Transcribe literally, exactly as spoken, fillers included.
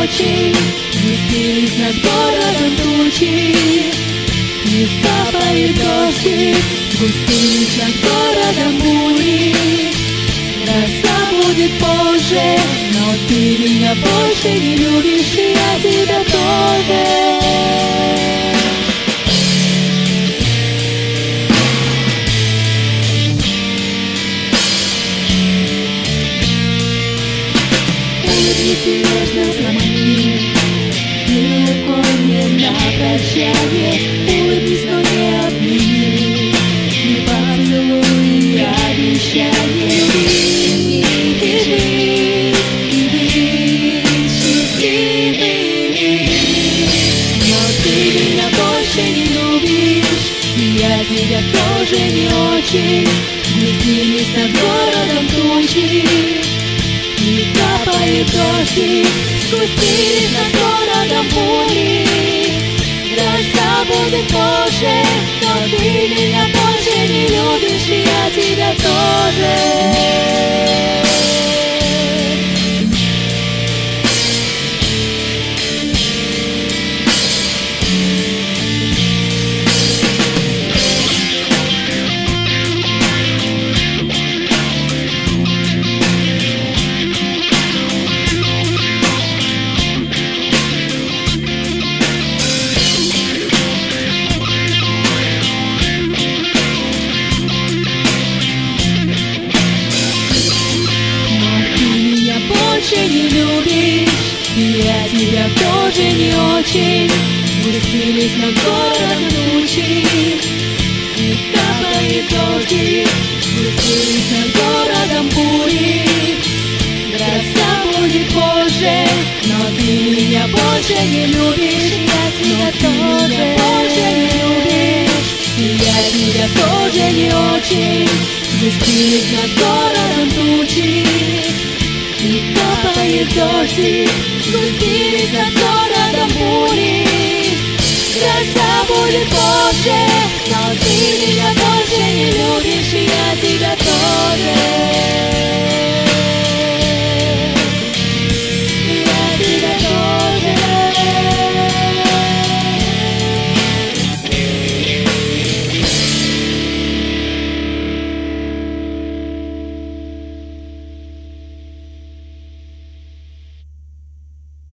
очень, сгустились над городом тучи. И капает дождик, сгустились над городом бури. Гроза будет позже, но ты меня больше не любишь, и я тебя тоже. Улыбнись и нежно замахни, и рукой мне на прощание. Улыбнись, но не обними, не поцелуй и обещание. Любить и жить, и быть счастливыми. Но ты меня больше не любишь, и я тебя тоже не очень. Сгустились над городом тучи, и капает дождик, спустились над городом бури. Гроза будет позже, но ты меня больше не любишь, и я тебя тоже. Не любишь, и я тебя тоже не очень. Спустились над городом тучи, и капает дождик, спустились над городом бури. Гроза будет позже, но ты меня больше не любишь, я тебя тоже больше не любишь, и я тебя тоже не очень. Спустились над городом тучи, и капает дождик, спустились над городом бури. Гроза будет позже, но ты меня больше не любишь, и я тебя тоже.